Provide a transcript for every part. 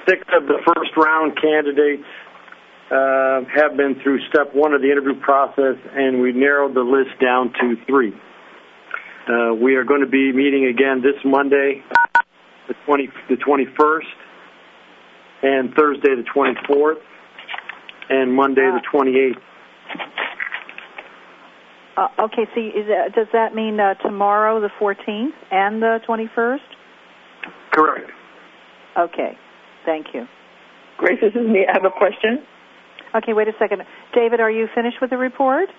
6 of the first round candidates have been through step 1 of the interview process, and we narrowed the list down to 3. We are going to be meeting again this Monday, the 21st, and Thursday the 24th, and Monday the 28th. Okay, so does that mean tomorrow the 14th and the 21st? Correct. Okay, thank you. Grace, this is me. I have a question. Okay, wait a second. David, are you finished with the report?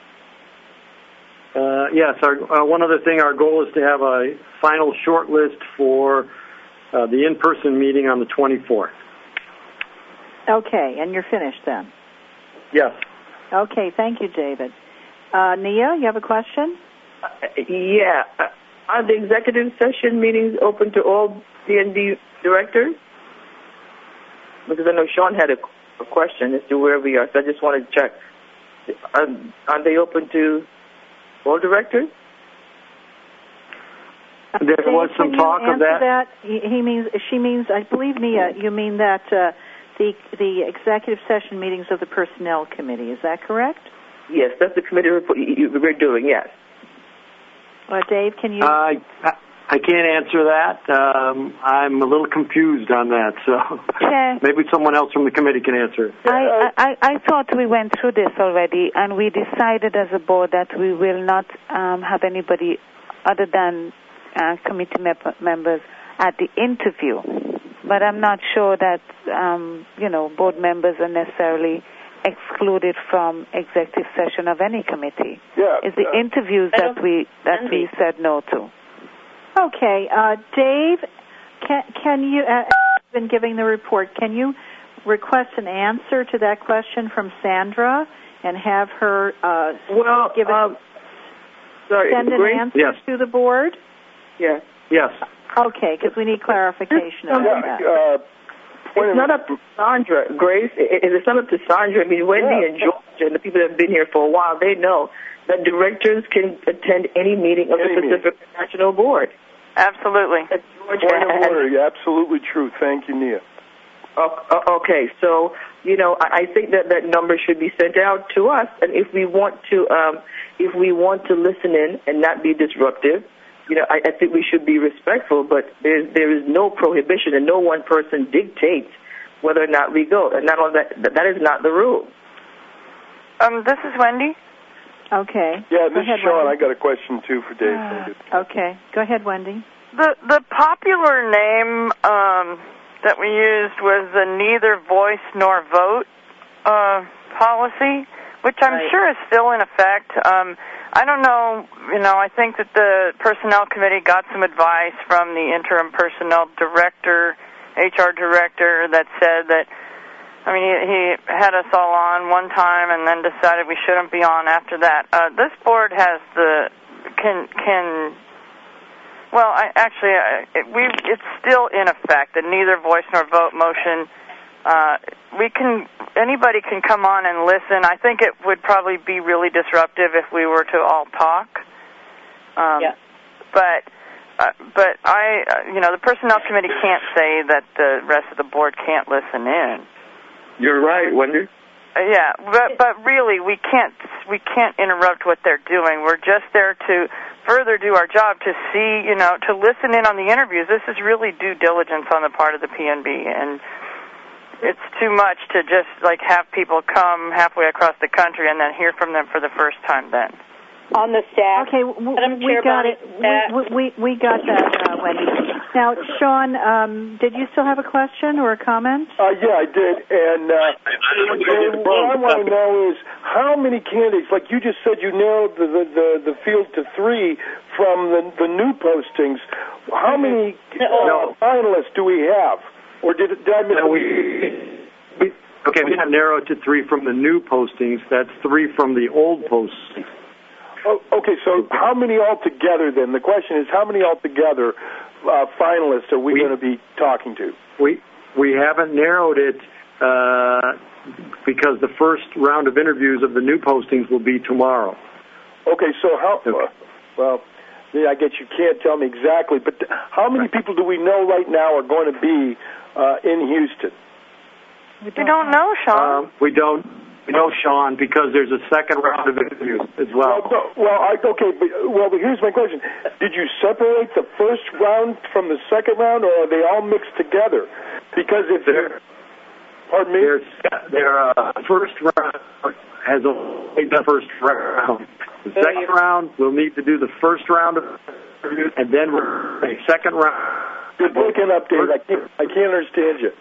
Yes. One other thing, our goal is to have a final short list for the in-person meeting on the 24th. Okay, and you're finished then? Yes. Okay, thank you, David. Nia, you have a question? Yeah. Are the executive session meetings open to all PNB directors? Because I know Sean had a question as to where we are, so I just wanted to check. Are they open to all directors? There was some talk of that. She means, I believe, Nia, you mean that the executive session meetings of the Personnel Committee. Is that correct? Yes, that's the committee report we're doing, yes. Dave, can you... I can't answer that. I'm a little confused on that, so maybe someone else from the committee can answer. I thought we went through this already, and we decided as a board that we will not have anybody other than committee members at the interview. But I'm not sure that, board members are necessarily excluded from executive session of any committee. Yeah, it's the interviews that we said no to. Okay, Dave, can you, been giving the report, can you request an answer to that question from Sandra and have her send an answer to the board? Yes. Yes. Okay, because we need clarification on that. It's not up to Sandra, Grace. It's not up to Sandra. I mean, Wendy and George and the people that have been here for a while, they know that directors can attend any meeting of the Pacific National Board. Absolutely. Point of order. Absolutely true. Thank you, Nia. Okay, so, I think that number should be sent out to us, and if we want to listen in and not be disruptive, I think we should be respectful, but there is no prohibition, and no one person dictates whether or not we go. And not only that is not the rule. This is Wendy. Okay. Yeah, this is Sean. Wendy. I got a question, too, for Dave. Okay. Go ahead, Wendy. The popular name that we used was the neither voice nor vote policy, which I'm sure is still in effect. I don't know, I think that the Personnel Committee got some advice from the interim personnel director, HR director, that said that, he had us all on one time and then decided we shouldn't be on after that. This board has it's still in effect, the neither voice nor vote motion. Anybody can come on and listen. I think it would probably be really disruptive if we were to all talk. But the Personnel Committee can't say that the rest of the board can't listen in. You're right, Wendy. Yeah, but really we can't interrupt what they're doing. We're just there to further do our job, to see, to listen in on the interviews. This is really due diligence on the part of the PNB, and it's too much to just have people come halfway across the country and then hear from them for the first time then. On the staff. Okay, we got it. We got that, Wendy. Now, Sean, did you still have a question or a comment? Yeah, I did. And what I want to know is how many candidates, like you just said, you narrowed the field to 3 from the new postings. How many finalists do we have? Or did I miss we didn't narrow it to 3 from the new postings. That's 3 from the old postings. Oh, okay, so how many altogether then? The question is how many altogether finalists are we going to be talking to? We haven't narrowed it because the first round of interviews of the new postings will be tomorrow. Okay, so how... Well, I guess you can't tell me exactly, but how many people do we know right now are going to be in Houston? We don't know, Sean. We don't know, Sean, because there's a second round of interviews as well. But here's my question. Did you separate the first round from the second round, or are they all mixed together? Because if they're... Pardon me? Their first round has only the first round. The second round, we'll need to do the first round of interviews, and then a second round. You're breaking up, Dave. I can't understand you.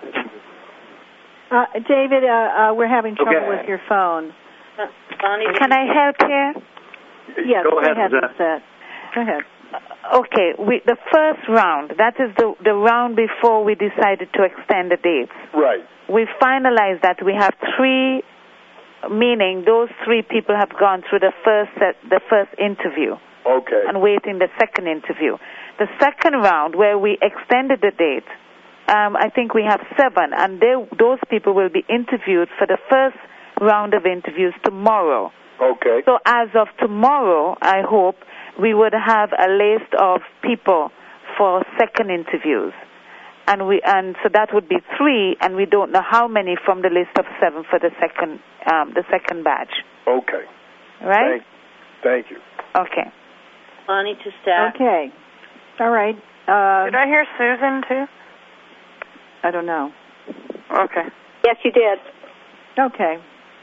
David, we're having trouble with your phone. Bonnie, can I help here? Yes, go ahead, Lizette. Go ahead. Okay, the first round, that is the round before we decided to extend the dates. Right. We finalized that we have 3, meaning those 3 people have gone through the first interview. Okay. And waiting the second interview. The second round, where we extended the date, I think we have 7, and those people will be interviewed for the first round of interviews tomorrow. Okay. So as of tomorrow, I hope we would have a list of people for second interviews, and so that would be 3, and we don't know how many from the list of 7 for the second batch. Okay. Right? Thank you. Okay. Bonnie to staff. Okay. All right. Did I hear Susan too? I don't know. Okay. Yes, you did. Okay.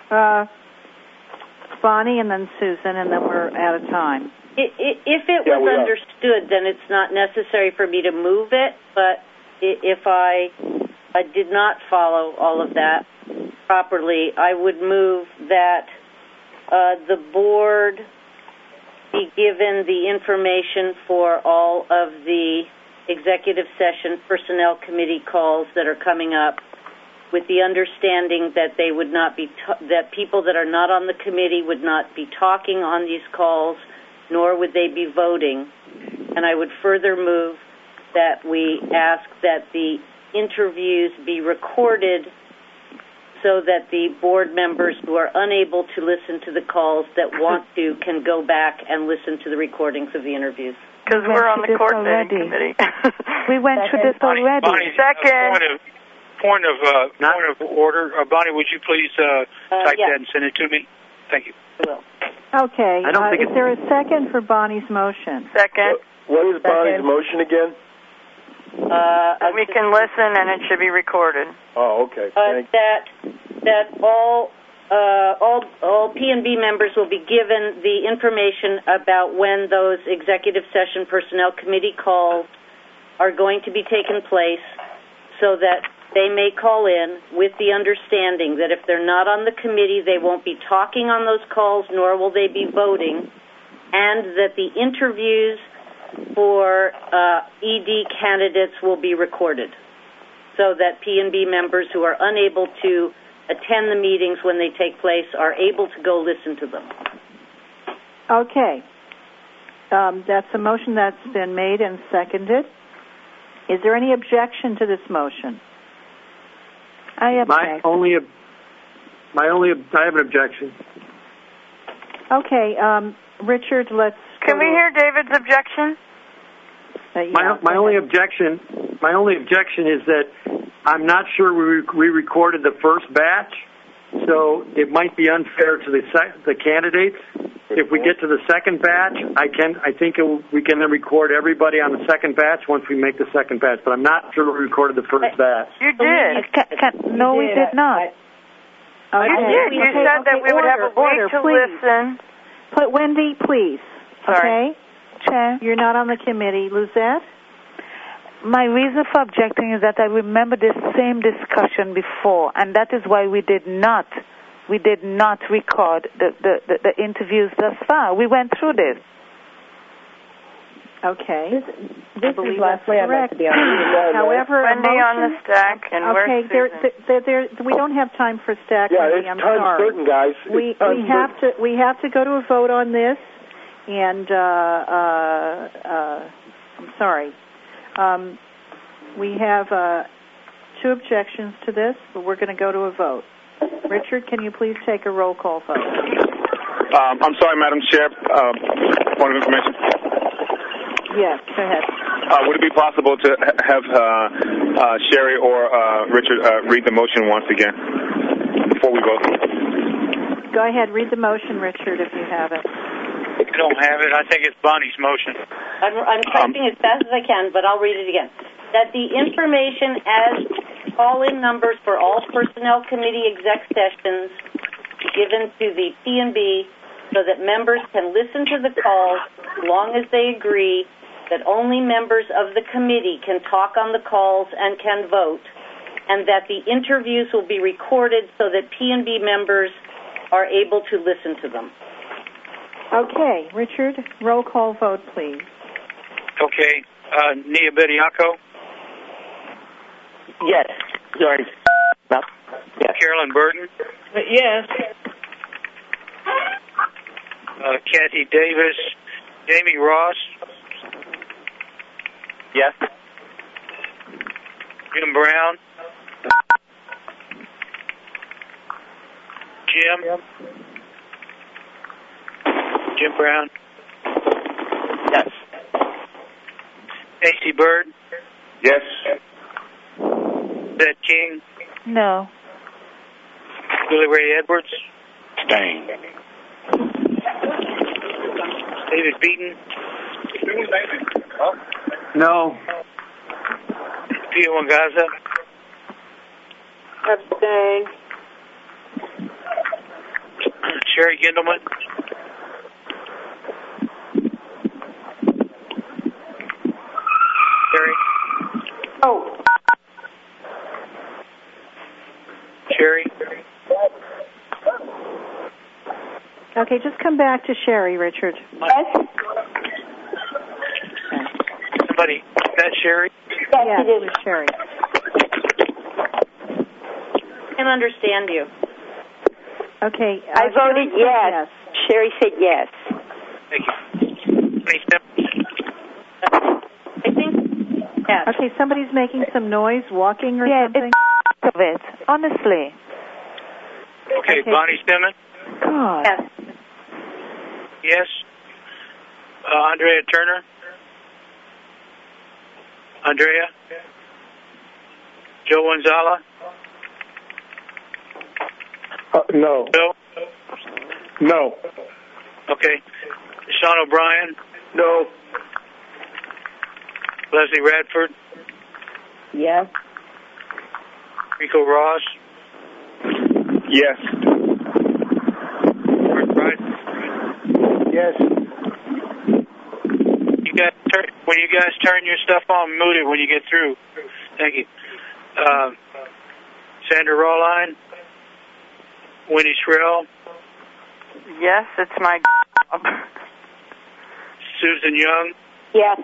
Bonnie and then Susan, and then we're out of time. If it was understood, then it's not necessary for me to move it, but if I did not follow all of that properly, I would move that the board be given the information for all of the executive session personnel committee calls that are coming up, with the understanding that they would not be that people that are not on the committee would not be talking on these calls, nor would they be voting. And I would further move that we ask that the interviews be recorded so that the board members who are unable to listen to the calls that want to can go back and listen to the recordings of the interviews. Because we're on the coordinating committee. We went through this already. Bonnie, Second. Point of order. Bonnie, would you please type that and send it to me? Thank you. I will. Okay. Is there a second for Bonnie's motion? Second. What is Bonnie's motion again? We can listen, and it should be recorded. Oh, okay. That all P&B members will be given the information about when those executive session personnel committee calls are going to be taken place, so that they may call in with the understanding that if they're not on the committee, they won't be talking on those calls, nor will they be voting, and that the interviews for ED candidates will be recorded, so that P&B members who are unable to attend the meetings when they take place are able to go listen to them. Okay. That's a motion that's been made and seconded. Is there any objection to this motion? I object. I have an objection. Okay, Richard, let's... Can we hear David's objection? My only objection is that I'm not sure we recorded the first batch, so it might be unfair to the candidates. If we get to the second batch, we can then record everybody on the second batch once we make the second batch. But I'm not sure we recorded the first batch. You did. No, we did not. You did. You said that we would have a way to listen. But Wendy, please. Sorry. Okay? Chair. You're not on the committee. Lizette? My reason for objecting is that I remember this same discussion before, and that is why we did not record the interviews thus far. We went through this. Okay. This is Leslie. I'd like to be on. However, Wendy on the stack, and we don't have time for stack. Yeah, Wendy, it's time certain, guys. We have to go to a vote on this, and I'm sorry. We have 2 objections to this, but we're going to go to a vote. Richard, can you please take a roll call vote? I'm sorry, Madam Chair. Point of information. Yes, go ahead. Would it be possible to have Sherry or Richard read the motion once again before we vote? Go ahead, read the motion, Richard, if you have it. I don't have it. I think it's Bonnie's motion. I'm typing as fast as I can, but I'll read it again. That the information as call-in numbers for all Personnel Committee exec sessions given to the P&B so that members can listen to the calls as long as they agree that only members of the committee can talk on the calls and can vote, and that the interviews will be recorded so that P&B members are able to listen to them. Okay, Richard, roll call vote, please. Okay, Nia Bediako? Yes. Sorry. No. Yes. Carolyn Burton? Yes. Kathy Davis? Jamie Ross? Yes. Jim Brown? Jim Brown? Yes. AC Bird? Yes. Beth King? No. Billy Ray Edwards? Staying. David Beaton? No. Pia Wangaza? Abstain. Sherry Gindelman? Sherry? Oh. Sherry? Okay, just come back to Sherry, Richard. Yes. Somebody, is that Sherry? Yes, it is Sherry. I can understand you. Okay. I voted yes. Sherry said yes. Thank you. I think, yes. Okay, somebody's making some noise, walking or something? Yeah, it's of it, honestly. Okay, Bonnie Simmons? God. Yes. Yes. Andrea Turner? Andrea? Joe Gonzala? No. Joe? No. Okay. Sean O'Brien? No. Leslie Radford? Yes. Rico Ross? Yes. Rick Wright? Yes. When you guys turn your stuff on, mute it when you get through. Thank you. Sandra Rawline? Winnie Shrell? Yes, it's my job. Susan Young? Yes.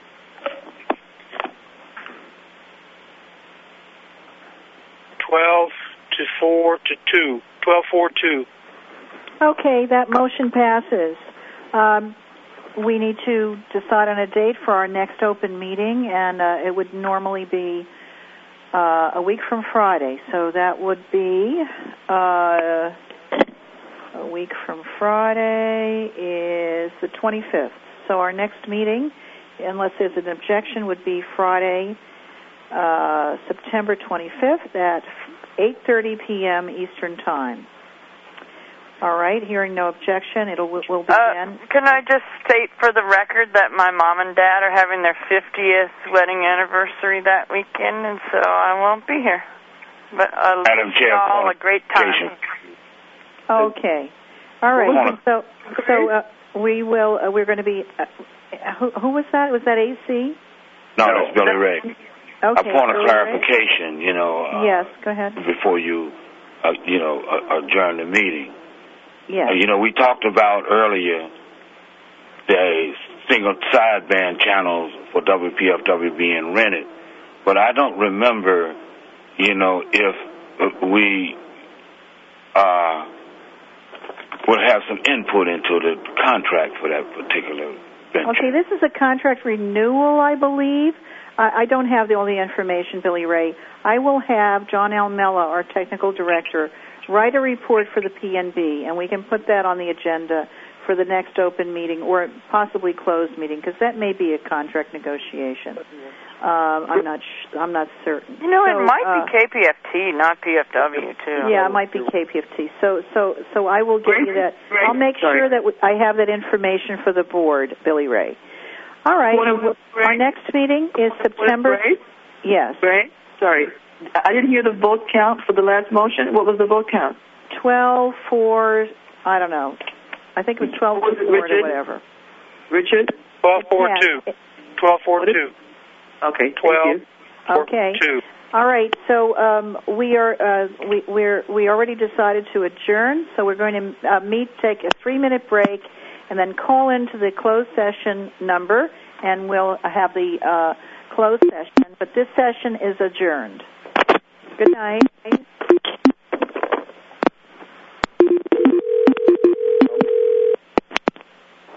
Twelve to 4-2. 12-4-2. Okay, that motion passes. We need to decide on a date for our next open meeting, and it would normally be a week from Friday. So that would be a week from Friday is the 25th. So our next meeting, unless there's an objection, would be Friday, September 25th at 8:30 p.m. Eastern Time. All right, hearing no objection, we'll begin. Can I just state for the record that my mom and dad are having their 50th wedding anniversary that weekend, and so I won't be here. But I wish you all a great time. Okay. All right. So we will. We're going to be. Who was that? Was that AC? No, that's Billy Ray. Okay. A point of clarification, yes, go ahead. Before you, adjourn the meeting. Yes. We talked about earlier the single sideband channels for WPFW being rented, but I don't remember, if we would have some input into the contract for that particular venture. Okay, this is a contract renewal, I believe. I don't have all the information, Billy Ray. I will have John Almella, our technical director, write a report for the PNB, and we can put that on the agenda for the next open meeting or possibly closed meeting, because that may be a contract negotiation. I'm not certain. You know, it might be KPFT, not PFW, too. Yeah, it might be KPFT. So I will give you that. I'll make sure that I have that information for the board, Billy Ray. All right. Our next meeting is September. Yes. Ray? Sorry. I didn't hear the vote count for the last motion. What was the vote count? 12-4, I don't know. I think it was 12-4 or whatever. Richard? 12-4-2. 12-4-2. Okay. 12. Okay. 2. All right. So we already decided to adjourn. So we're going to take a 3-minute break, and then call into the closed session number, and we'll have the closed session. But this session is adjourned. Good night.